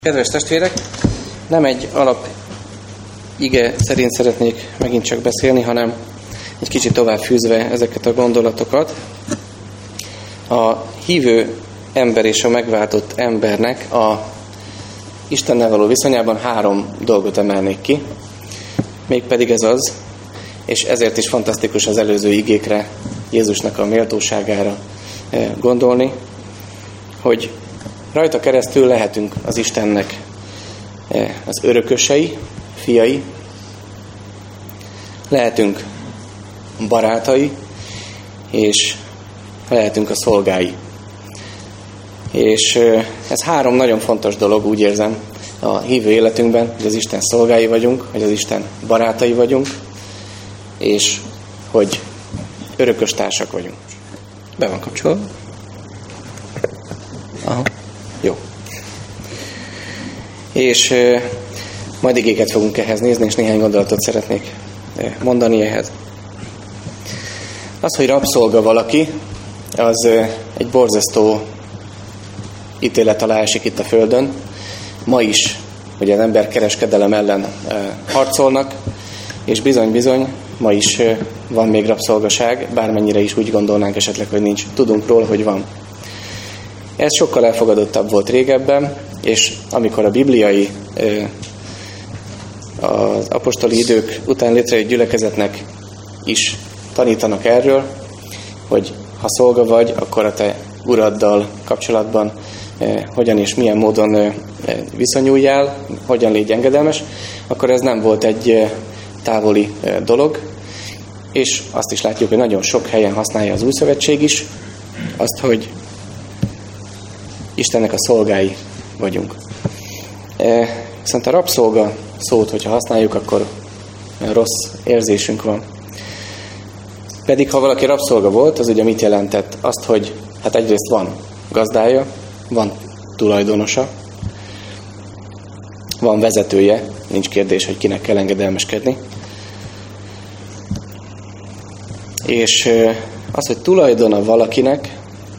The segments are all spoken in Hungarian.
Kedves testvérek, nem egy alap ige szerint szeretnék megint csak beszélni, hanem egy kicsit tovább fűzve ezeket a gondolatokat. A hívő ember és a megváltott embernek a Istennel való viszonyában 3 dolgot emelnék ki. Mégpedig ez az, és ezért is fantasztikus az előző igékre, Jézusnak a méltóságára gondolni, hogy rajta keresztül lehetünk az Istennek az örökösei, fiai, lehetünk barátai, és lehetünk a szolgái. És ez 3 nagyon fontos dolog, úgy érzem, a hívő életünkben, hogy az Isten szolgái vagyunk, hogy az Isten barátai vagyunk, és hogy örökös társak vagyunk. Be van kapcsolva? Aha. Jó. És majd igéket fogunk ehhez nézni, és néhány gondolatot szeretnék mondani ehhez. Az, hogy rabszolga valaki, az egy borzasztó ítélet alá esik itt a Földön. Ma is, hogy az emberkereskedelem ellen harcolnak, és bizony, ma is van még rabszolgaság, bármennyire is úgy gondolnánk esetleg, hogy nincs. Tudunk róla, hogy van. Ez sokkal elfogadottabb volt régebben, és amikor a bibliai, az apostoli idők után létrejött gyülekezetnek is tanítanak erről, hogy ha szolga vagy, akkor a te uraddal kapcsolatban hogyan és milyen módon viszonyuljál, hogyan légy engedelmes, akkor ez nem volt egy távoli dolog, és azt is látjuk, hogy nagyon sok helyen használja az Új Szövetség is azt, hogy Istennek a szolgái vagyunk. Viszont a rabszolga szót, hogyha használjuk, akkor rossz érzésünk van. Pedig ha valaki rabszolga volt, az ugye mit jelentett? Azt, hogy hát egyrészt van gazdája, van tulajdonosa, van vezetője, nincs kérdés, hogy kinek kell engedelmeskedni. És az, hogy tulajdona valakinek,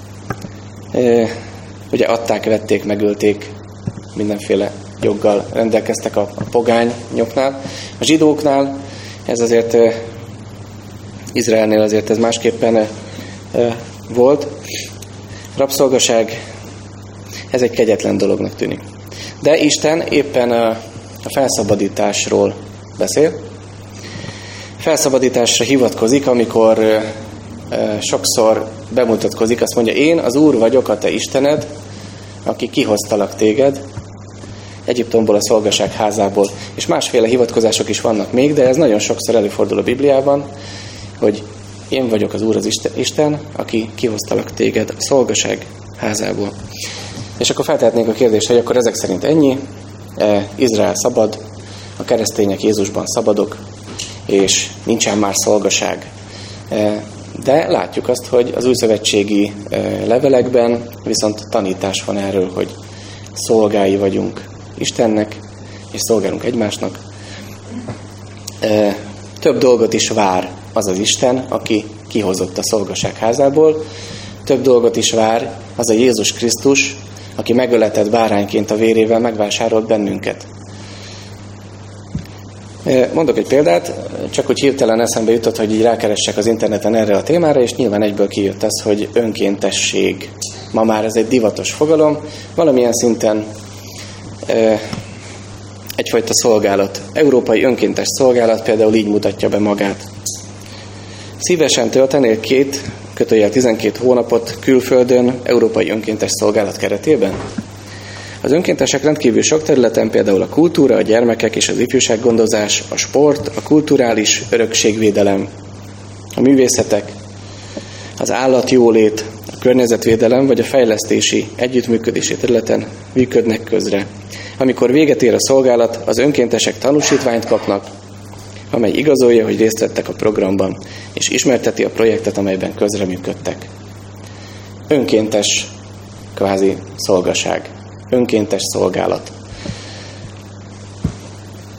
ugye adták, vették, megölték, mindenféle joggal rendelkeztek a pogányoknál. A zsidóknál ez azért, Izraelnél azért ez másképpen volt. Rabszolgaság, ez egy kegyetlen dolognak tűnik. De Isten éppen a felszabadításról beszél. Felszabadításra hivatkozik, amikor sokszor bemutatkozik, azt mondja, én az Úr vagyok, a te Istened, aki kihoztalak téged Egyiptomból, a szolgaság házából. És másféle hivatkozások is vannak még, de ez nagyon sokszor előfordul a Bibliában, hogy én vagyok az Úr, az Isten, aki kihoztalak téged a szolgaság házából. És akkor feltehetnénk a kérdést, hogy akkor ezek szerint ennyi, Izrael szabad, a keresztények Jézusban szabadok, és nincsen már szolgaság. De látjuk azt, hogy az újszövetségi levelekben viszont tanítás van erről, hogy szolgái vagyunk Istennek, és szolgálunk egymásnak. Több dolgot is vár az az Isten, aki kihozott a szolgaság házából. Több dolgot is vár az a Jézus Krisztus, aki megöletett bárányként a vérével megvásárolt bennünket. Mondok egy példát, csak úgy hirtelen eszembe jutott, hogy így rákeressek az interneten erre a témára, és nyilván egyből kijött az, hogy önkéntesség. Ma már ez egy divatos fogalom, valamilyen szinten egyfajta szolgálat. Európai önkéntes szolgálat például így mutatja be magát. Szívesen töltenél 12 hónapot külföldön európai önkéntes szolgálat keretében? Az önkéntesek rendkívül sok területen, például a kultúra, a gyermekek és az ifjúsággondozás, a sport, a kulturális örökségvédelem, a művészetek, az állatjólét, a környezetvédelem vagy a fejlesztési, együttműködési területen működnek közre. Amikor véget ér a szolgálat, az önkéntesek tanúsítványt kapnak, amely igazolja, hogy részt vettek a programban, és ismerteti a projektet, amelyben közreműködtek. Önkéntes kvázi szolgaság. Önkéntes szolgálat.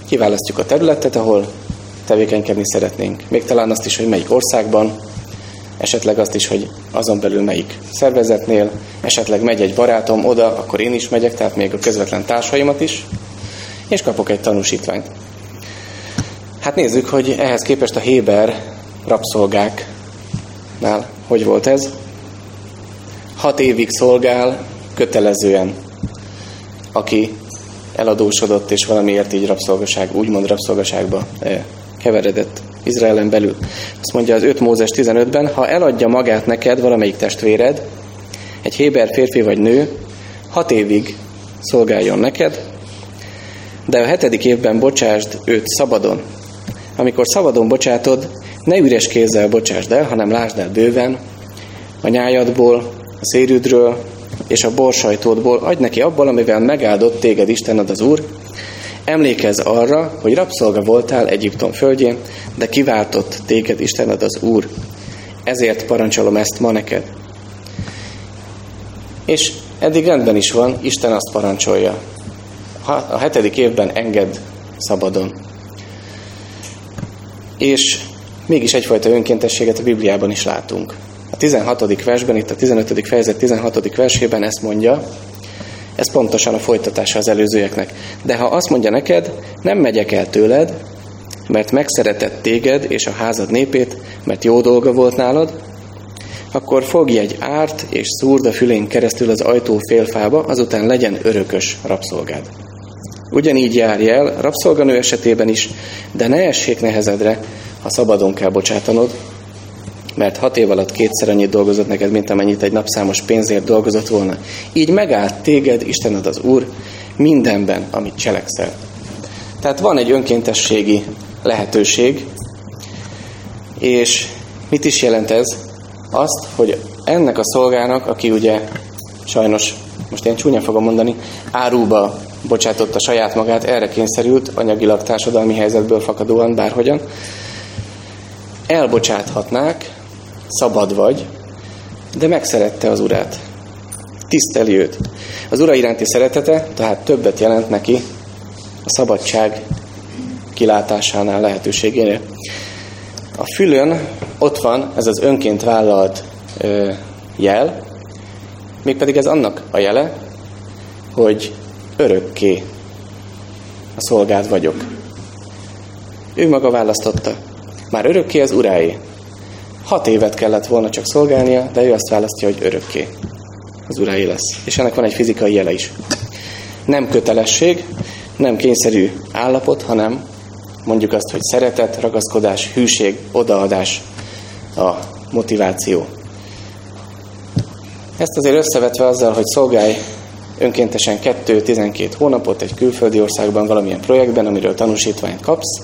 Kiválasztjuk a területet, ahol tevékenykedni szeretnénk. Még talán azt is, hogy melyik országban, esetleg azt is, hogy azon belül melyik szervezetnél, esetleg megy egy barátom oda, akkor én is megyek, tehát még a közvetlen társaimat is, és kapok egy tanúsítványt. Hát nézzük, hogy ehhez képest a héber rabszolgáknál hogy volt ez. 6 évig szolgál kötelezően, aki eladósodott, és valamiért így úgymond rabszolgaságba keveredett Izraelen belül. Azt mondja az 5 Mózes 15-ben, ha eladja magát neked valamelyik testvéred, egy héber férfi vagy nő, 6 évig szolgáljon neked, de a 7. évben bocsásd őt szabadon. Amikor szabadon bocsátod, ne üres kézzel bocsásd el, hanem lásd el bőven, a nyájadból, a szérűdről és a borsajtódból adj neki abból, amivel megáldott téged Istened az Úr. Emlékezz arra, hogy rabszolga voltál Egyiptom földjén, de kiváltott téged Istened az Úr. Ezért parancsolom ezt ma neked. És eddig rendben is van, Isten azt parancsolja. A 7. évben engedd szabadon. És mégis egyfajta önkéntességet a Bibliában is látunk. A 16. versben, itt a 15. fejezet 16. versében ezt mondja, ez pontosan a folytatása az előzőeknek. De ha azt mondja neked, nem megyek el tőled, mert megszeretett téged és a házad népét, mert jó dolga volt nálad, akkor fogj egy árt és szúrd a fülén keresztül az ajtó félfába, azután legyen örökös rabszolgád. Ugyanígy járj el rabszolganő esetében is, de ne essék nehezedre, ha szabadon kell bocsátanod, mert 6 év alatt 2-szer annyit dolgozott neked, mint amennyit egy napszámos pénzért dolgozott volna. Így megállt téged Istened az Úr mindenben, amit cselekszel. Tehát van egy önkéntességi lehetőség, és mit is jelent ez? Azt, hogy ennek a szolgának, aki ugye sajnos, most én csúnyán fogom mondani, áruba bocsátotta saját magát, erre kényszerült, anyagilag társadalmi helyzetből fakadóan, bárhogyan, elbocsáthatnák, szabad vagy, de megszerette az urát. Tiszteli őt. Az ura iránti szeretete, tehát többet jelent neki a szabadság kilátásánál, lehetőségénél. A fülön ott van ez az önként vállalt jel, mégpedig ez annak a jele, hogy örökké a szolgád vagyok. Ő maga választotta. Már örökké az uráé. 6 évet kellett volna csak szolgálnia, de ő azt választja, hogy örökké az uráé lesz. És ennek van egy fizikai jele is. Nem kötelesség, nem kényszerű állapot, hanem mondjuk azt, hogy szeretet, ragaszkodás, hűség, odaadás a motiváció. Ezt azért összevetve azzal, hogy szolgálj önkéntesen 2-12 hónapot egy külföldi országban valamilyen projektben, amiről tanúsítványt kapsz.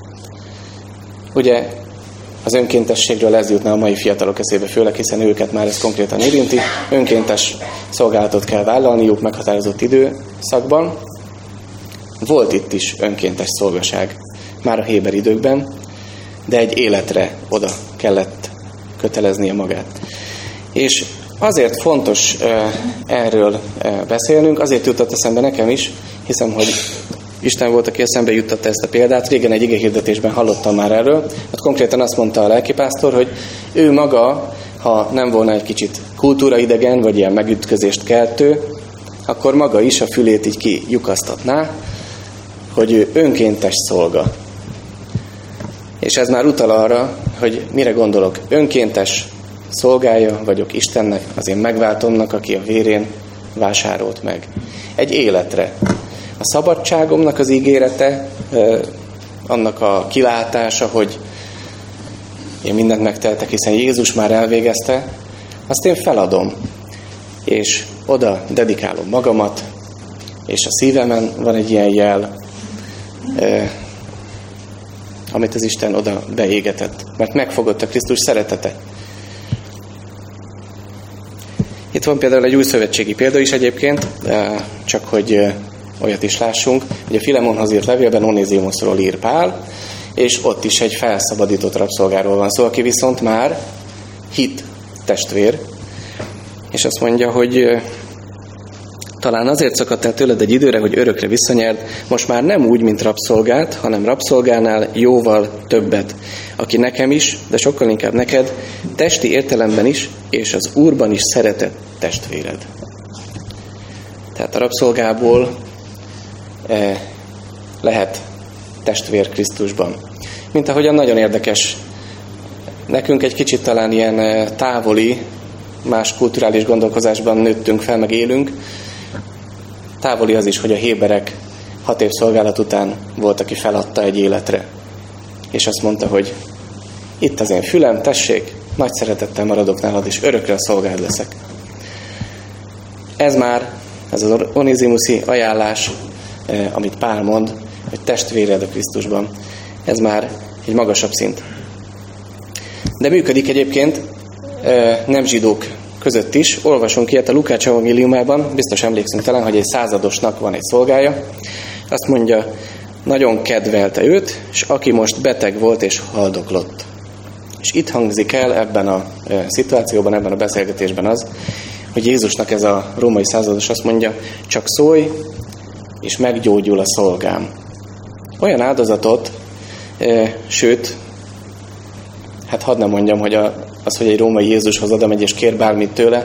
Ugye az önkéntességről ez jutna a mai fiatalok eszébe, főleg, hiszen őket már ez konkrétan érinti. Önkéntes szolgálatot kell vállalniuk meghatározott időszakban. Volt itt is önkéntes szolgaság már a héber időkben, de egy életre oda kellett köteleznie magát. És azért fontos erről beszélnünk, azért jutott eszembe nekem is, hiszem, hogy Isten volt, aki eszembe juttatta ezt a példát. Régen egy igehirdetésben hallottam már erről. Hát konkrétan azt mondta a lelkipásztor, hogy ő maga, ha nem volna egy kicsit kultúraidegen, vagy ilyen megütközést keltő, akkor maga is a fülét így kilyukasztatná, hogy ő önkéntes szolga. És ez már utal arra, hogy mire gondolok. Önkéntes szolgája vagyok Istennek, az én megváltomnak, aki a vérén vásárolt meg. Egy életre. A szabadságomnak az ígérete, annak a kilátása, hogy én mindent megteltek, hiszen Jézus már elvégezte, azt én feladom, és oda dedikálom magamat, és a szívemen van egy ilyen jel, amit az Isten oda beégetett, mert megfogott a Krisztus szeretete. Itt van például egy újszövetségi példa is egyébként, csak hogy olyat is lássunk, hogy a Filemonhoz írt levélben Onézimusról ír Pál, és ott is egy felszabadított rabszolgáról van szó, aki viszont már hit testvér, és azt mondja, hogy Talán azért szakadt el tőled egy időre, hogy örökre visszanyerd, most már nem úgy, mint rabszolgát, hanem rabszolgánál jóval többet, aki nekem is, de sokkal inkább neked, testi értelemben is, és az Úrban is szeretett testvéred. Tehát a rabszolgából lehet testvér Krisztusban. Mint ahogyan nagyon érdekes, nekünk egy kicsit talán ilyen távoli, más kulturális gondolkozásban nőttünk fel, meg élünk. Távoli az is, hogy a héberek 6 év szolgálat után volt, aki feladta egy életre. És azt mondta, hogy itt az én fülem, tessék, nagy szeretettel maradok nálad, és örökre a szolgád leszek. Ez az Onészimuszi ajánlás, amit Pál mond, hogy testvéred a Krisztusban, ez már egy magasabb szint. De működik egyébként nem zsidók között is. Olvasunk ilyet a Lukács evangéliumában, biztos emlékszünk talán, hogy egy századosnak van egy szolgája. Azt mondja, nagyon kedvelte őt, és aki most beteg volt és haldoklott. És itt hangzik el ebben a szituációban, ebben a beszélgetésben az, hogy Jézusnak ez a római százados azt mondja, csak szólj, és meggyógyul a szolgám. Olyan áldozatot, sőt, hát hadd ne mondjam, hogy hogy egy római Jézushoz oda megy és kér bármit tőle,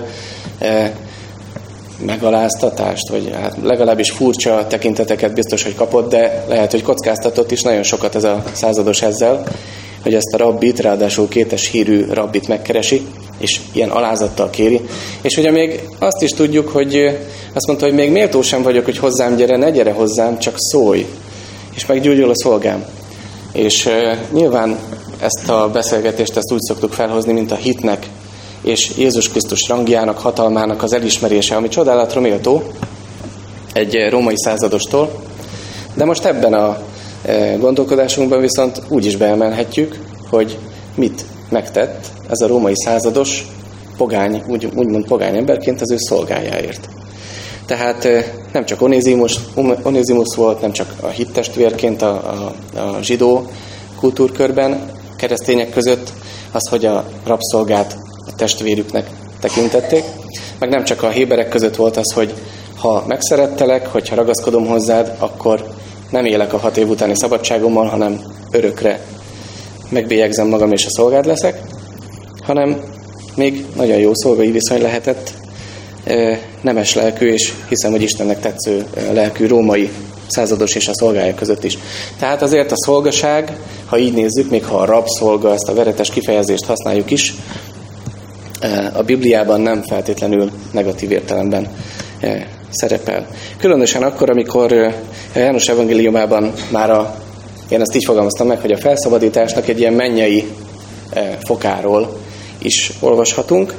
megaláztatást, vagy hát legalábbis furcsa tekinteteket biztos, hogy kapott, de lehet, hogy kockáztatott is nagyon sokat ez a százados ezzel, hogy ezt a rabbit, ráadásul kétes hírű rabbit megkeresi, és ilyen alázattal kéri. És ugye még azt is tudjuk, hogy azt mondta, hogy még méltó sem vagyok, hogy hozzám gyere, ne gyere hozzám, csak szólj, és meggyógyul a szolgám. És nyilván ezt a beszélgetést úgy szoktuk felhozni, mint a hitnek és Jézus Krisztus rangjának, hatalmának az elismerése, ami csodálatra méltó egy római századostól. De most ebben a gondolkodásunkban viszont úgy is beemelhetjük, hogy mit megtett ez a római százados pogány, úgymond pogány emberként az ő szolgájáért. Tehát nem csak Onézimus volt, nem csak a hittestvérként a zsidó kultúrkörben, keresztények között az, hogy a rabszolgát a testvérüknek tekintették, meg nem csak a héberek között volt az, hogy ha megszerettelek, hogyha ragaszkodom hozzád, akkor nem élek a 6 év utáni szabadságommal, hanem örökre megbélyegzem magam és a szolgád leszek, hanem még nagyon jó szolgai viszony lehetett nemes lelkű, és hiszem, hogy Istennek tetsző lelkű római százados és a szolgája között is. Tehát azért a szolgaság, ha így nézzük, még ha a rabszolga, ezt a veretes kifejezést használjuk is, a Bibliában nem feltétlenül negatív értelemben szerepel. Különösen akkor, amikor a János evangéliumában már én ezt így fogalmaztam meg, hogy a felszabadításnak egy ilyen mennyei fokáról is olvashatunk.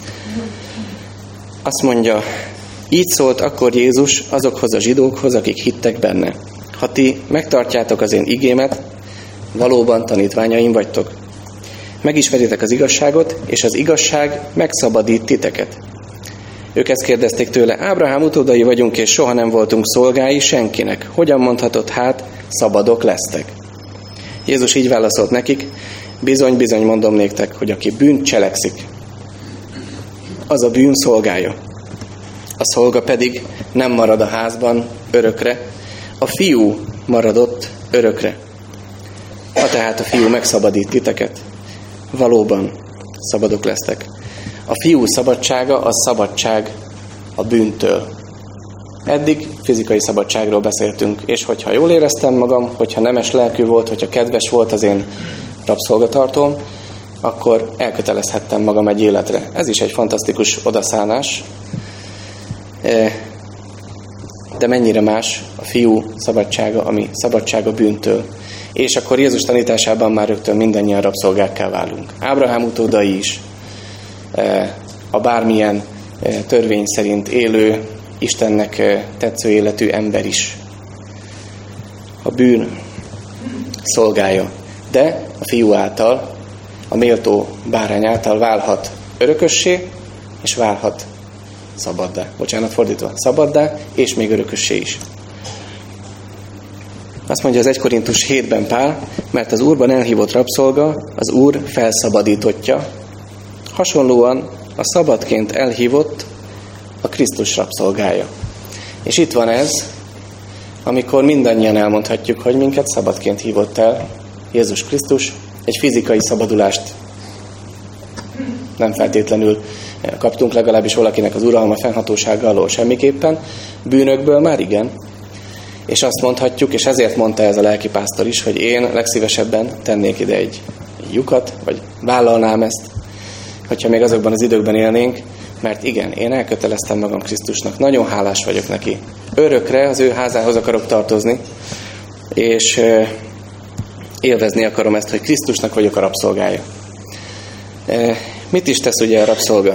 Azt mondja, így szólt akkor Jézus azokhoz a zsidókhoz, akik hittek benne. Ha ti megtartjátok az én igémet, valóban tanítványaim vagytok. Megismeritek az igazságot, és az igazság megszabadít titeket. Ők ezt kérdezték tőle, Ábrahám utódai vagyunk, és soha nem voltunk szolgái senkinek. Hogyan mondhatod hát, szabadok lesztek? Jézus így válaszolt nekik, bizony, bizony mondom néktek, hogy aki bűnt cselekszik, az a bűn szolgája. A szolga pedig nem marad a házban örökre, a fiú maradott örökre. Ha tehát a fiú megszabadít titeket, valóban szabadok lesztek. A fiú szabadsága az szabadság a bűntől. Eddig fizikai szabadságról beszéltünk, és hogyha jól éreztem magam, hogyha nemes lelkű volt, hogyha kedves volt az én rabszolgatartóm, akkor elkötelezhettem magam egy életre. Ez is egy fantasztikus odaszállás. De mennyire más a fiú szabadsága, ami szabadság a bűntől. És akkor Jézus tanításában már rögtön mindannyian rabszolgákká válunk. Ábrahám utódai is, a bármilyen törvény szerint élő, Istennek tetsző életű ember is. A bűn szolgája. De a fiú által, a méltó bárány által válhat örökössé, és válhat szabaddá. Bocsánat, fordítva. Szabaddá, és még örökössé is. Azt mondja az 1 Korintus 7-ben Pál, mert az Úrban elhívott rabszolga, az Úr felszabadítottja. Hasonlóan a szabadként elhívott a Krisztus rabszolgája. És itt van ez, amikor mindannyian elmondhatjuk, hogy minket szabadként hívott el Jézus Krisztus, egy fizikai szabadulást nem feltétlenül kaptunk, legalábbis valakinek az uralma fennhatósága alól semmiképpen, bűnökből már igen. És azt mondhatjuk, és ezért mondta ez a lelkipásztor is, hogy én legszívesebben tennék ide egy lyukat, vagy vállalnám ezt, hogyha még azokban az időkben élnénk, mert igen, én elköteleztem magam Krisztusnak, nagyon hálás vagyok neki. Örökre az ő házához akarok tartozni, és élvezni akarom ezt, hogy Krisztusnak vagyok a rabszolgája. Mit is tesz ugye a rabszolga?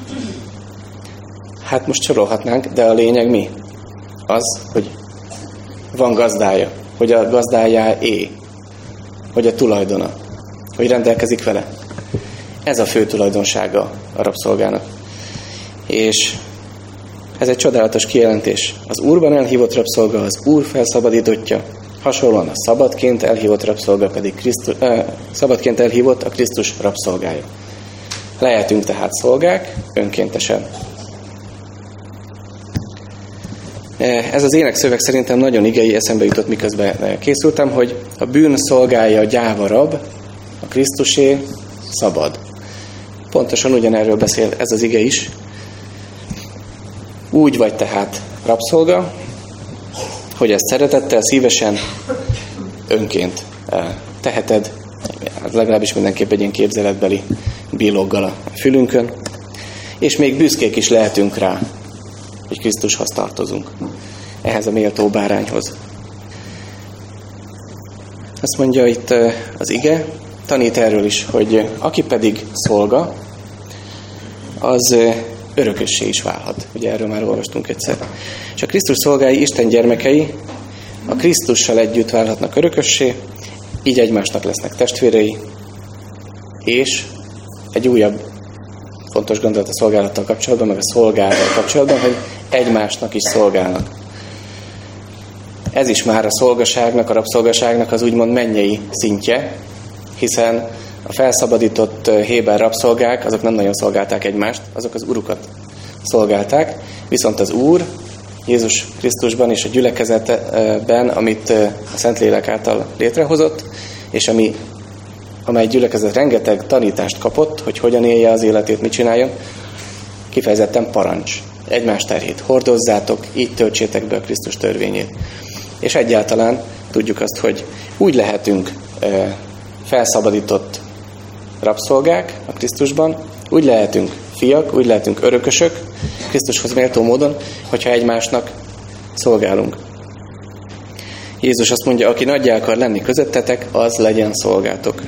Hát most sorolhatnánk, de a lényeg mi? Az, hogy van gazdája, hogy a gazdájáé, hogy a tulajdona, hogy rendelkezik vele. Ez a fő tulajdonsága a rabszolgának. És ez egy csodálatos kijelentés. Az Úrban elhívott rabszolga az Úr felszabadítottja, hasonlóan a szabadként elhívott rabszolga pedig szabadként elhívott a Krisztus rabszolgája. Lehetünk tehát szolgák önkéntesen. Ez az énekszöveg szerintem nagyon igei, eszembe jutott, miközben készültem, hogy a bűn szolgája gyáva rab, a Krisztusé szabad. Pontosan ugyanerről beszél ez az ige is. Úgy vagy tehát rabszolga, hogy ezt szeretettel, szívesen, önként teheted, legalábbis mindenképp egy ilyen képzeletbeli billoggal a fülünkön, és még büszkék is lehetünk rá, hogy Krisztushoz tartozunk, ehhez a méltó bárányhoz. Azt mondja itt az ige, tanít erről is, hogy aki pedig szolga, az örökössé is válhat. Ugye erről már olvastunk egyszer. És a Krisztus szolgái, Isten gyermekei a Krisztussal együtt válhatnak örökössé, így egymásnak lesznek testvérei, és egy újabb fontos gondolat a szolgálattal kapcsolatban, meg a szolgálattal kapcsolatban, hogy egymásnak is szolgálnak. Ez is már a szolgaságnak, a rabszolgaságnak az úgymond mennyei szintje, hiszen a felszabadított héber rabszolgák, azok nem nagyon szolgálták egymást, azok az urukat szolgálták, viszont az Úr Jézus Krisztusban és a gyülekezetben, amit a Szentlélek által létrehozott, és amely gyülekezet rengeteg tanítást kapott, hogy hogyan élje az életét, mit csináljon, kifejezetten parancs. Egymás terhét hordozzátok, így töltsétek be a Krisztus törvényét. És egyáltalán tudjuk azt, hogy úgy lehetünk felszabadított rabszolgák a Krisztusban, úgy lehetünk fiak, úgy lehetünk örökösök Krisztushoz méltó módon, hogyha egymásnak szolgálunk. Jézus azt mondja, aki nagyjá akar lenni közöttetek, az legyen szolgátok.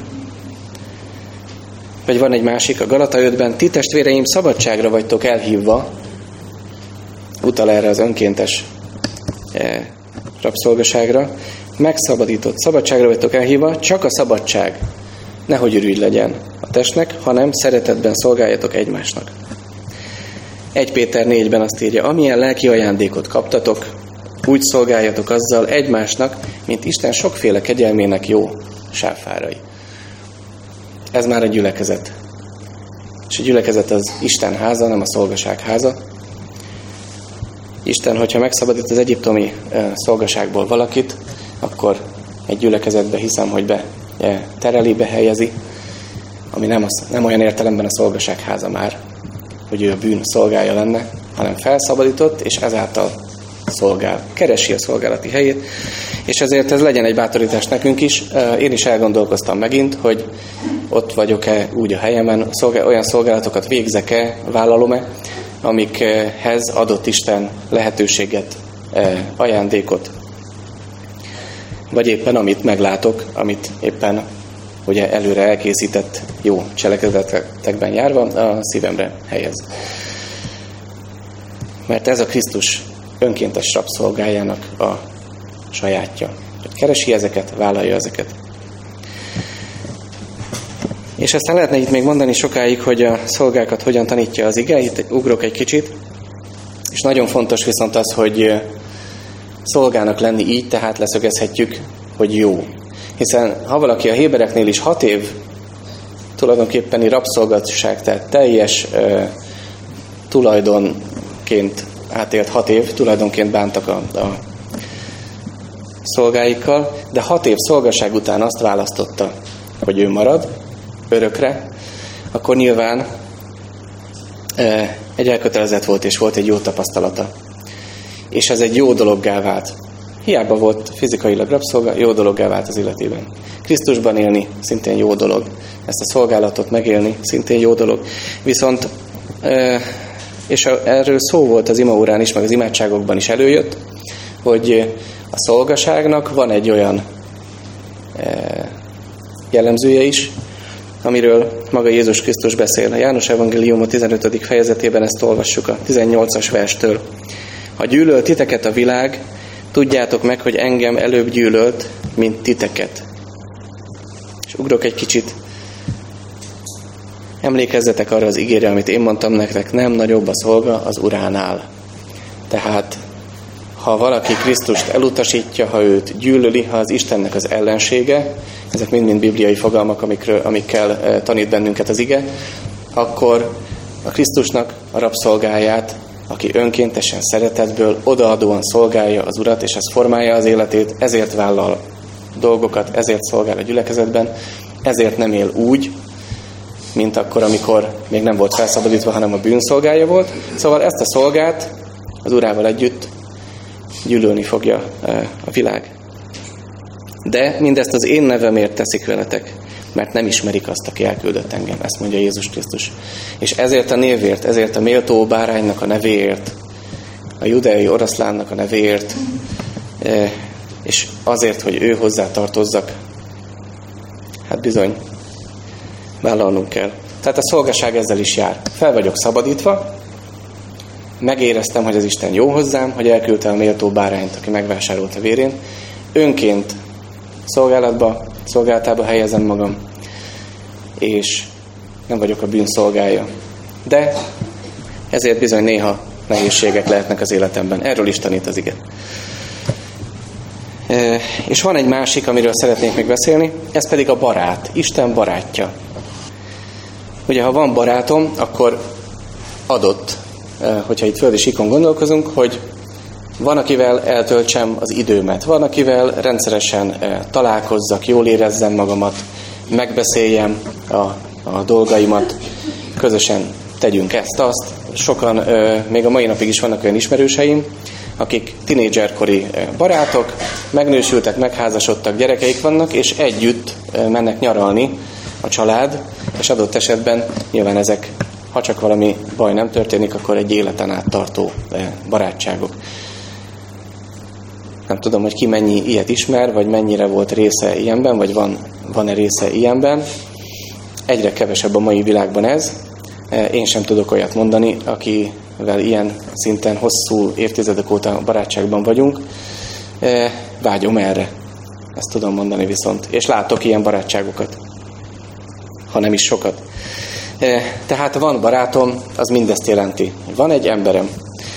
Vagy van egy másik, a Galata 5-ben, ti testvéreim szabadságra vagytok elhívva, utal erre az önkéntes rabszolgaságra, megszabadított szabadságra vagytok elhívva, csak a szabadság nehogy ürügy legyen a testnek, hanem szeretetben szolgáljatok egymásnak. 1 Péter 4-ben azt írja, amilyen lelki ajándékot kaptatok, úgy szolgáljatok azzal egymásnak, mint Isten sokféle kegyelmének jó sáfárai. Ez már a gyülekezet. És a gyülekezet az Isten háza, nem a szolgaság háza. Isten, hogyha megszabadít az egyiptomi szolgaságból valakit, akkor egy gyülekezetbe hiszem, hogy tereli, behelyezi, ami nem olyan értelemben a szolgaság háza már, hogy ő a bűn szolgája lenne, hanem felszabadított, és ezáltal szolgál. Keresi a szolgálati helyét, és ezért ez legyen egy bátorítás nekünk is. Én is elgondolkoztam megint, hogy ott vagyok-e úgy a helyemen, olyan szolgálatokat végzek-e, vállalom-e, amikhez adott Isten lehetőséget, ajándékot, vagy éppen amit meglátok, amit éppen ugye előre elkészített jó cselekedetekben járva a szívemre helyez. Mert ez a Krisztus önkéntes rabszolgájának a sajátja. Keresi ezeket, vállalja ezeket. És aztán lehetne itt még mondani sokáig, hogy a szolgákat hogyan tanítja az ige, itt ugrok egy kicsit, és nagyon fontos viszont az, hogy szolgának lenni így, tehát leszögezhetjük, hogy jó. Hiszen ha valaki a hébereknél is 6 év tulajdonképpeni rabszolgaság, tehát teljes tulajdonként átélt 6 év, tulajdonként bántak a szolgáikkal, de 6 év szolgaság után azt választotta, hogy ő marad örökre, akkor nyilván egy elkötelezett volt, és volt egy jó tapasztalata. És ez egy jó dologgá vált. Hiába volt fizikailag rabszolga, jó dologgá vált az életében. Krisztusban élni szintén jó dolog. Ezt a szolgálatot megélni szintén jó dolog. Viszont, és erről szó volt az imaórán is, meg az imádságokban is előjött, hogy a szolgaságnak van egy olyan jellemzője is, amiről maga Jézus Krisztus beszél. A János Evangélium 15. fejezetében ezt olvassuk a 18-as verstől. Ha gyűlöl titeket a világ, tudjátok meg, hogy engem előbb gyűlölt, mint titeket. És ugrok egy kicsit. Emlékezzetek arra az igére, amit én mondtam nektek, nem nagyobb a szolga az uránál. Tehát, ha valaki Krisztust elutasítja, ha őt gyűlöli, ha az Istennek az ellensége, ezek mind-mind bibliai fogalmak, amikkel tanít bennünket az ige, akkor a Krisztusnak a rabszolgáját, aki önkéntesen szeretetből odaadóan szolgálja az Urat, és ez formálja az életét, ezért vállal dolgokat, ezért szolgál a gyülekezetben, ezért nem él úgy, mint akkor, amikor még nem volt felszabadítva, hanem a bűnszolgája volt. Szóval ezt a szolgát az Urával együtt gyűlölni fogja a világ. De mindezt az én nevemért teszik veletek, mert nem ismerik azt, aki elküldött engem. Ezt mondja Jézus Krisztus. És ezért a névért, ezért a méltó báránynak a nevéért, a judeai oroszlánnak a nevéért, és azért, hogy ő hozzá tartozzak, hát bizony, vállalnunk kell. Tehát a szolgaság ezzel is jár. Fel vagyok szabadítva, megéreztem, hogy az Isten jó hozzám, hogy elküldte a méltó bárányt, aki megvásárolta vérén. Önként szolgálatába helyezem magam, és nem vagyok a bűn szolgája. De ezért bizony néha nehézségek lehetnek az életemben. Erről is tanít az ige. És van egy másik, amiről szeretnék még beszélni, ez pedig a barát, Isten barátja. Ugye, ha van barátom, akkor adott, hogyha itt földi síkon gondolkozunk, hogy van, akivel eltöltsem az időmet, van, akivel rendszeresen találkozzak, jól érezzem magamat, megbeszéljem a dolgaimat, közösen tegyünk ezt-azt. Sokan, még a mai napig is vannak olyan ismerőseim, akik tinédzserkori barátok, megnősültek, megházasodtak, gyerekeik vannak, és együtt mennek nyaralni a család, és adott esetben nyilván ezek, ha csak valami baj nem történik, akkor egy életen át tartó barátságok. Nem tudom, hogy ki mennyi ilyet ismer, vagy mennyire volt része ilyenben, vagy van-e része ilyenben. Egyre kevesebb a mai világban ez. Én sem tudok olyat mondani, akivel ilyen szinten hosszú évtizedek óta barátságban vagyunk. Vágyom erre. Ezt tudom mondani viszont. És látok ilyen barátságokat. Ha nem is sokat. Tehát van barátom, az mindezt jelenti. Van egy emberem,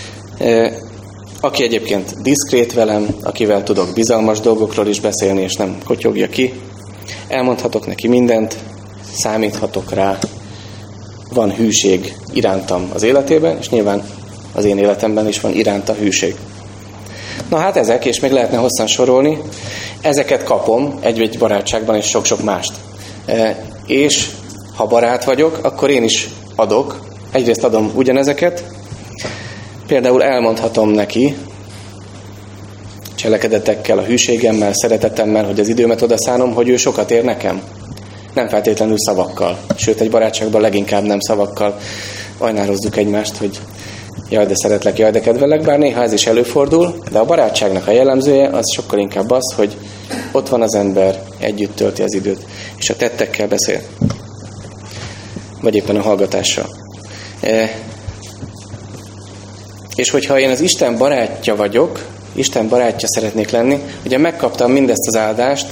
aki egyébként diszkrét velem, akivel tudok bizalmas dolgokról is beszélni, és nem kotyogja ki. Elmondhatok neki mindent, számíthatok rá. Van hűség irántam az életében, és nyilván az én életemben is van iránta hűség. Na hát ezek, és még lehetne hosszan sorolni, ezeket kapom egy-egy barátságban, és sok-sok mást. És ha barát vagyok, akkor én is adok. Egyrészt adom ugyanezeket, például elmondhatom neki cselekedetekkel, a hűségemmel, szeretetemmel, hogy az időmet odaszánom, hogy ő sokat ér nekem. Nem feltétlenül szavakkal. Sőt, egy barátságban leginkább nem szavakkal ajnározzuk egymást, hogy jaj, de szeretlek, jaj, de kedvelek, bár néha ez is előfordul, de a barátságnak a jellemzője az sokkal inkább az, hogy ott van az ember, együtt tölti az időt, és a tettekkel beszél. Vagy éppen a hallgatással. És hogyha én az Isten barátja vagyok, Isten barátja szeretnék lenni, ugye megkaptam mindezt az áldást,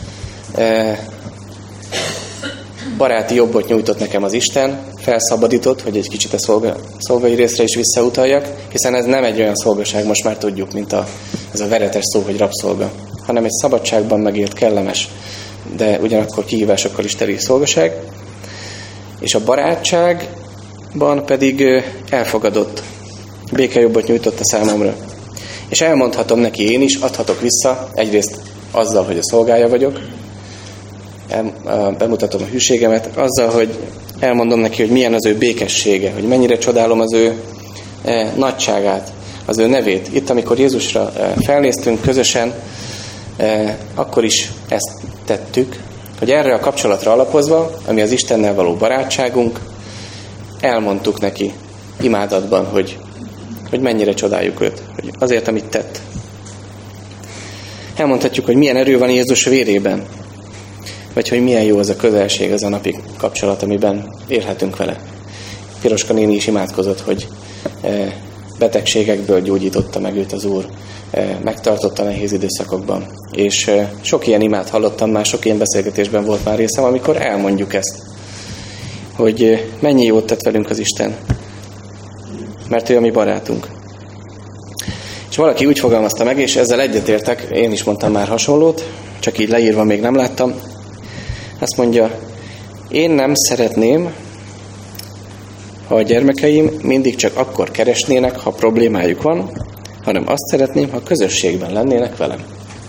baráti jobbot nyújtott nekem az Isten, felszabadított, hogy egy kicsit a szolgai részre is visszautaljak, hiszen ez nem egy olyan szolgaság, most már tudjuk, mint ez a veretes szó, hogy rabszolga, hanem egy szabadságban megélt, kellemes, de ugyanakkor kihívásokkal is teli szolgaság. És a barátságban pedig elfogadott. békejobbot nyújtott a számomra. És elmondhatom neki én is, adhatok vissza, egyrészt azzal, hogy a szolgája vagyok, bemutatom a hűségemet, azzal, hogy elmondom neki, hogy milyen az ő békessége, hogy mennyire csodálom az ő nagyságát, az ő nevét. Itt, amikor Jézusra felnéztünk közösen, akkor is ezt tettük, hogy erre a kapcsolatra alapozva, ami az Istennel való barátságunk, elmondtuk neki imádatban, hogy mennyire csodáljuk őt, hogy azért, amit tett. Elmondhatjuk, hogy milyen erő van Jézus vérében, vagy hogy milyen jó az a közelség, az a napi kapcsolat, amiben élhetünk vele. Piroska néni is imádkozott, hogy betegségekből gyógyította meg őt az Úr, megtartotta nehéz időszakokban. És sok ilyen imát hallottam már, sok ilyen beszélgetésben volt már részem, amikor elmondjuk ezt, hogy mennyi jót tett velünk az Isten, mert ő a mi barátunk. És valaki úgy fogalmazta meg, és ezzel egyetértek, én is mondtam már hasonlót, csak így leírva még nem láttam. Azt mondja, én nem szeretném, ha a gyermekeim mindig csak akkor keresnének, ha problémájuk van, hanem azt szeretném, ha közösségben lennének velem.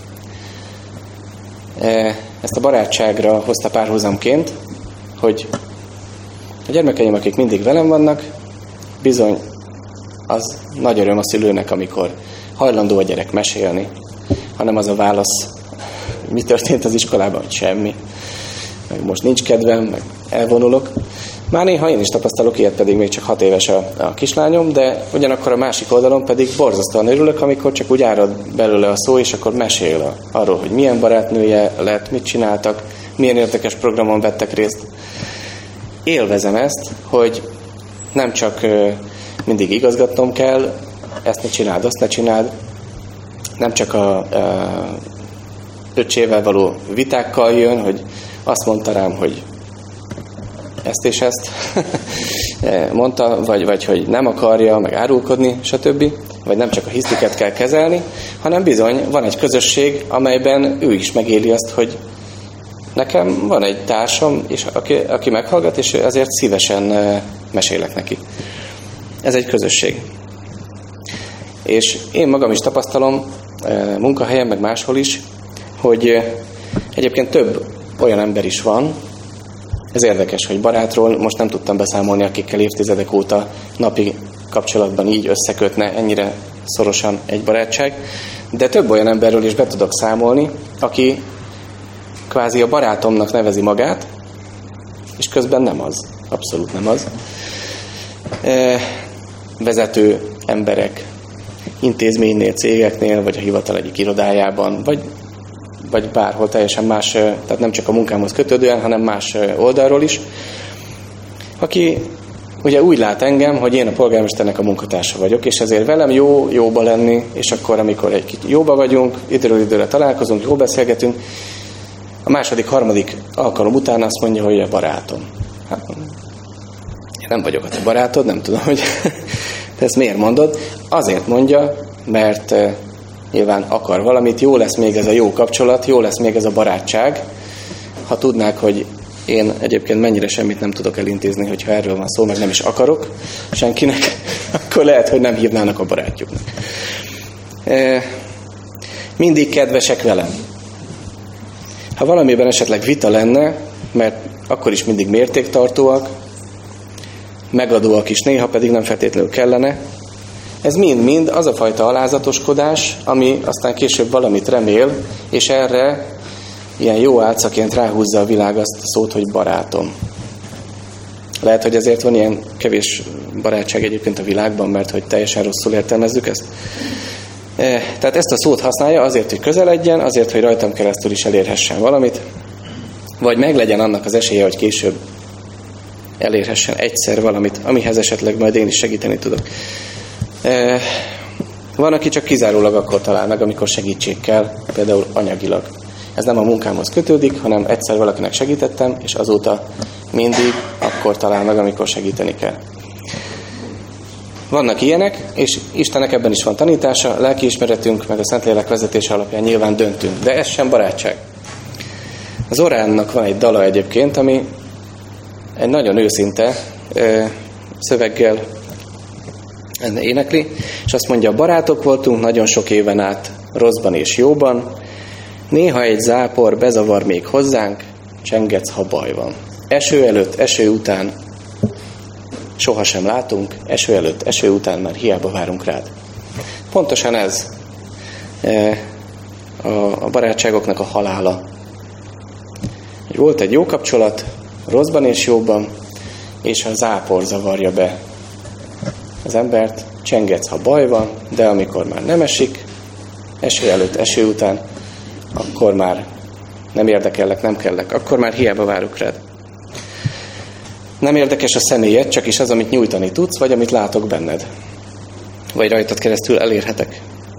Ezt a barátságra hozta párhuzamként, hogy a gyermekeim, akik mindig velem vannak, bizony az nagy öröm a szülőnek, amikor hajlandó a gyerek mesélni, hanem az a válasz, mi történt az iskolában, hogy semmi, meg most nincs kedvem, meg elvonulok. Már néha én is tapasztalok ilyet, pedig még csak 6 éves a kislányom, de ugyanakkor a másik oldalon pedig borzasztóan örülök, amikor csak úgy árad belőle a szó, és akkor mesél arról, hogy milyen barátnője lett, mit csináltak, milyen érdekes programon vettek részt. Élvezem ezt, hogy nem csak mindig igazgatnom kell, ezt ne csináld, azt ne csináld, nem csak a öccsével való vitákkal jön, hogy azt mondta rám, hogy ezt és ezt mondta, vagy hogy nem akarja, meg árulkodni, stb. Vagy nem csak a hisztiket kell kezelni, hanem bizony van egy közösség, amelyben ő is megéli azt, hogy nekem van egy társam, és aki meghallgat, és ezért szívesen mesélek neki. Ez egy közösség. És én magam is tapasztalom munkahelyen, meg máshol is, hogy egyébként több olyan ember is van, ez érdekes, hogy barátról most nem tudtam beszámolni, akikkel évtizedek óta napi kapcsolatban így összekötne ennyire szorosan egy barátság, de több olyan emberről is be tudok számolni, aki kvázi a barátomnak nevezi magát, és közben nem az. Abszolút nem az. Vezető emberek, intézménynél, cégeknél, vagy a hivatal egyik irodájában, vagy bárhol teljesen más, tehát nem csak a munkámhoz kötődően, hanem más oldalról is, aki ugye úgy lát engem, hogy én a polgármesternek a munkatársa vagyok, és ezért velem jóba lenni, és akkor, amikor egy kicsit jóba vagyunk, időről időre találkozunk, jó beszélgetünk, a második, harmadik alkalom után azt mondja, hogy a barátom. Hát, én nem vagyok a te barátod, nem tudom, hogy te ezt miért mondod. Azért mondja, mert nyilván akar valamit, jó lesz még ez a jó kapcsolat, jó lesz még ez a barátság. Ha tudnák, hogy én egyébként mennyire semmit nem tudok elintézni, hogyha erről van szó, meg nem is akarok senkinek, akkor lehet, hogy nem hívnának a barátjuknak. Mindig kedvesek velem. Ha valamiben esetleg vita lenne, mert akkor is mindig mértéktartóak, megadóak is néha, pedig nem feltétlenül kellene, ez mind-mind az a fajta alázatoskodás, ami aztán később valamit remél, és erre ilyen jó álcaként ráhúzza a világ azt a szót, hogy barátom. Lehet, hogy ezért van ilyen kevés barátság egyébként a világban, mert hogy teljesen rosszul értelmezzük ezt. Tehát ezt a szót használja azért, hogy közeledjen, azért, hogy rajtam keresztül is elérhessen valamit, vagy meglegyen annak az esélye, hogy később elérhessen egyszer valamit, amihez esetleg majd én is segíteni tudok. Van, aki csak kizárólag akkor talál meg, amikor segítség kell, például anyagilag. Ez nem a munkámhoz kötődik, hanem egyszer valakinek segítettem, és azóta mindig akkor talál meg, amikor segíteni kell. Vannak ilyenek, és Istennek ebben is van tanítása, lelkiismeretünk, meg a Szentlélek vezetése alapján nyilván döntünk, de ez sem barátság. Az Oránnak van egy dala egyébként, ami egy nagyon őszinte szöveggel énekli, és azt mondja, barátok voltunk nagyon sok éven át, rosszban és jóban, néha egy zápor bezavar még hozzánk, csengetsz, ha baj van. Eső előtt, eső után sohasem látunk, eső előtt, eső után már hiába várunk rád. Pontosan ez a barátságoknak a halála. Volt egy jó kapcsolat, rosszban és jóban, és a zápor zavarja be az embert, csengetsz, ha baj van, de amikor már nem esik, eső előtt, eső után, akkor már nem érdekellek, nem kellek, akkor már hiába várok rád. Nem érdekes a személyed, csak is az, amit nyújtani tudsz, vagy amit látok benned. Vagy rajtad keresztül elérhetek.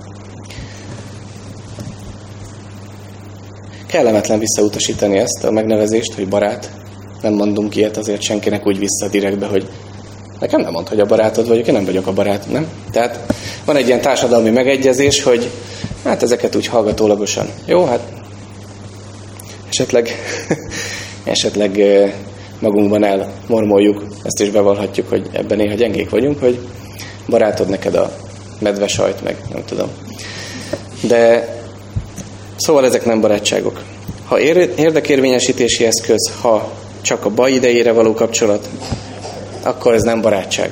Kellemetlen visszautasítani ezt a megnevezést, hogy barát. Nem mondunk ilyet azért senkinek úgy vissza direktbe, hogy nekem nem mondd, hogy a barátod vagyok, én nem vagyok a barát, nem? Tehát van egy ilyen társadalmi megegyezés, hogy hát ezeket úgy hallgatólagosan. Jó, hát esetleg magunkban elmormoljuk, ezt is bevallhatjuk, hogy ebben néha gyengék vagyunk, hogy barátod neked a medvesajt, meg nem tudom. De szóval ezek nem barátságok. Ha érdekérvényesítési eszköz, ha csak a baj idejére való kapcsolat, akkor ez nem barátság.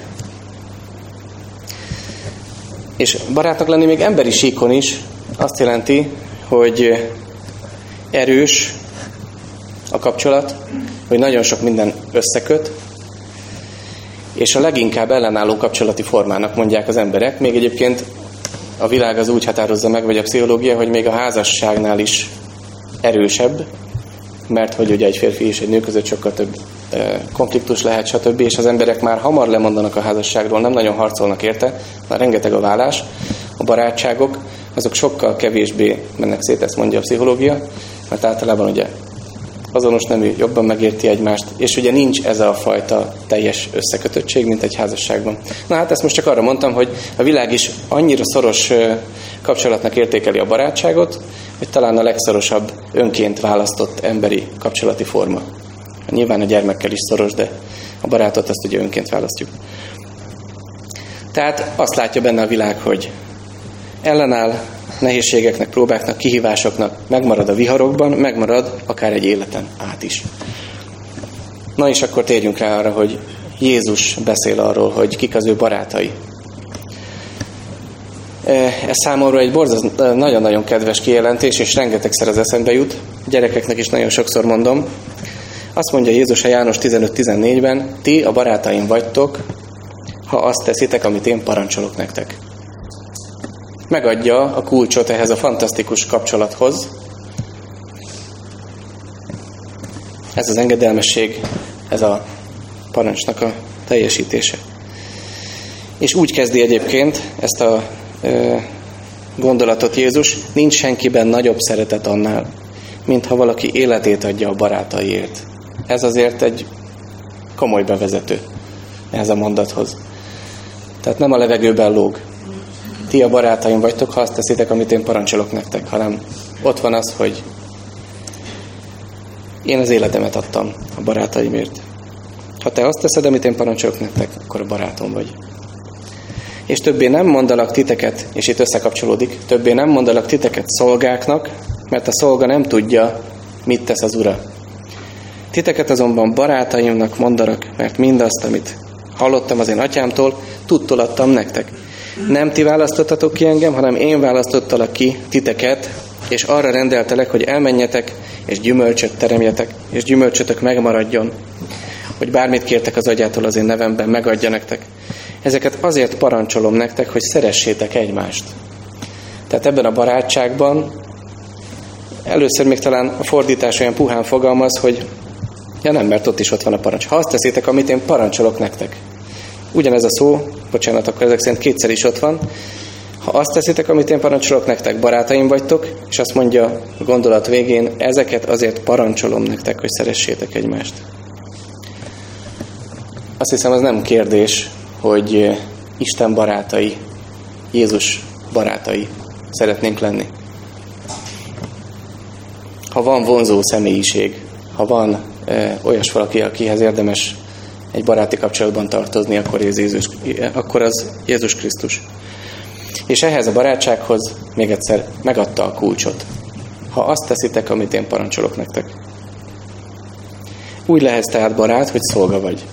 És barátnak lenni még emberi síkon is azt jelenti, hogy erős a kapcsolat, hogy nagyon sok minden összeköt, és a leginkább ellenálló kapcsolati formának mondják az emberek. Még egyébként a világ az úgy határozza meg, vagy a pszichológia, hogy még a házasságnál is erősebb, mert hogy ugye egy férfi és egy nő között sokkal több konfliktus lehet, stb. És az emberek már hamar lemondanak a házasságról, nem nagyon harcolnak érte, már rengeteg a vállás, a barátságok, azok sokkal kevésbé mennek szét, ezt mondja a pszichológia, mert általában ugye azonos nemű jobban megérti egymást, és ugye nincs ez a fajta teljes összekötöttség, mint egy házasságban. Na hát ezt most csak arra mondtam, hogy a világ is annyira szoros kapcsolatnak értékeli a barátságot, hogy talán a legszorosabb önként választott emberi kapcsolati forma. Nyilván a gyermekkel is szoros, de a barátot azt ugye önként választjuk. Tehát azt látja benne a világ, hogy ellenáll nehézségeknek, próbáknak, kihívásoknak, megmarad a viharokban, megmarad akár egy életen át is. Na és akkor térjünk rá arra, hogy Jézus beszél arról, hogy kik az ő barátai. Ez számomra egy nagyon-nagyon kedves kijelentés, és rengetegszer az eszembe jut. Gyerekeknek is nagyon sokszor mondom. Azt mondja Jézus a János 15-14-ben, ti a barátaim vagytok, ha azt teszitek, amit én parancsolok nektek. Megadja a kulcsot ehhez a fantasztikus kapcsolathoz. Ez az engedelmesség, ez a parancsnak a teljesítése. És úgy kezdi egyébként ezt a gondolatot Jézus, nincs senkiben nagyobb szeretet annál, mint ha valaki életét adja a barátaiért. Ez azért egy komoly bevezető ehhez a mondathoz. Tehát nem a levegőben lóg. Ti a barátaim vagytok, ha azt teszitek, amit én parancsolok nektek, hanem ott van az, hogy én az életemet adtam a barátaimért. Ha te azt teszed, amit én parancsolok nektek, akkor a barátom vagy. És többé nem mondalak titeket, és itt összekapcsolódik, többé nem mondalak titeket szolgáknak, mert a szolga nem tudja, mit tesz az ura. Titeket azonban barátaimnak mondalak, mert mindazt, amit hallottam az én atyámtól, tudtól adtam nektek. Nem ti választottatok ki engem, hanem én választottalak ki titeket, és arra rendeltelek, hogy elmenjetek, és gyümölcsöt teremjetek, és gyümölcsötök megmaradjon, hogy bármit kértek az atyától az én nevemben, megadja nektek. Ezeket azért parancsolom nektek, hogy szeressétek egymást. Tehát ebben a barátságban először még talán a fordítás olyan puhán fogalmaz, hogy ja nem, mert ott is ott van a parancs. Ha azt teszitek, amit én parancsolok nektek. Ugyanez a szó, bocsánat, akkor ezek szerint kétszer is ott van. Ha azt teszitek, amit én parancsolok nektek, barátaim vagytok, és azt mondja a gondolat végén, ezeket azért parancsolom nektek, hogy szeressétek egymást. Azt hiszem, az nem kérdés, hogy Isten barátai, Jézus barátai szeretnénk lenni. Ha van vonzó személyiség, ha van olyas valaki, akihez érdemes egy baráti kapcsolatban tartozni, akkor az Jézus Krisztus. És ehhez a barátsághoz még egyszer megadta a kulcsot. Ha azt teszitek, amit én parancsolok nektek. Úgy lehetsz tehát barát, hogy szolga vagy.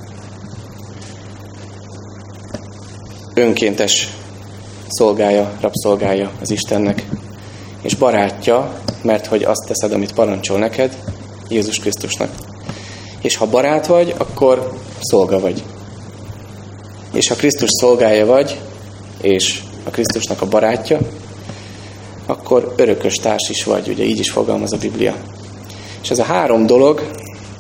Önkéntes szolgája, rabszolgája az Istennek, és barátja, mert hogy azt teszed, amit parancsol neked, Jézus Krisztusnak. És ha barát vagy, akkor szolga vagy. És ha Krisztus szolgája vagy, és a Krisztusnak a barátja, akkor örökös társ is vagy, ugye így is fogalmaz a Biblia. És ez a 3 dolog,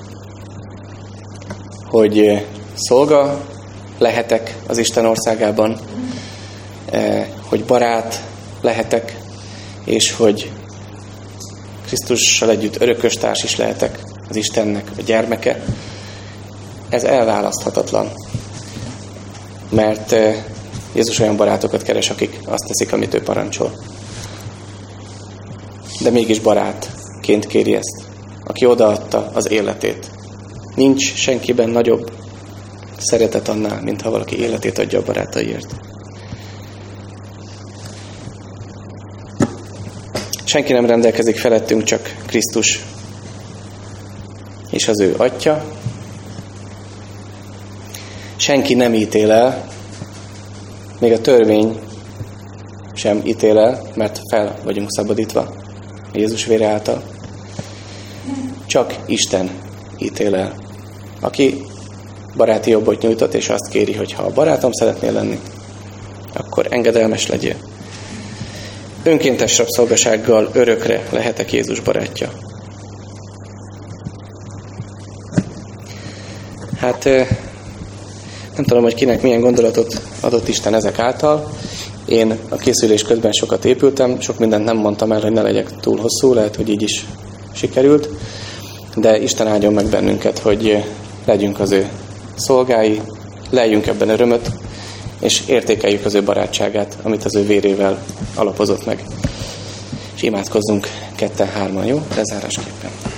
hogy szolga lehetek az Isten országában, hogy barát lehetek, és hogy Krisztussal együtt örökös társ is lehetek az Istennek a gyermeke, ez elválaszthatatlan. Mert Jézus olyan barátokat keres, akik azt teszik, amit ő parancsol. De mégis barátként kéri ezt, aki odaadta az életét. Nincs senkiben nagyobb szeretet annál, mint ha valaki életét adja a barátaiért. Senki nem rendelkezik felettünk, csak Krisztus és az ő Atya. Senki nem ítél el, még a törvény sem ítél el, mert fel vagyunk szabadítva Jézus vére által. Csak Isten ítél el, aki baráti jobbot nyújtott, és azt kéri, hogy ha a barátom szeretnél lenni, akkor engedelmes legyél. Önkéntes rabszolgasággal örökre lehetek Jézus barátja. Hát nem tudom, hogy kinek milyen gondolatot adott Isten ezek által. Én a készülés közben sokat épültem, sok mindent nem mondtam el, hogy ne legyek túl hosszú, lehet, hogy így is sikerült, de Isten áldjon meg bennünket, hogy legyünk az ő szolgái, leljünk ebben örömöt, és értékeljük az ő barátságát, amit az ő vérével alapozott meg. És imádkozzunk 2-3-an, jó? Lezárásképpen.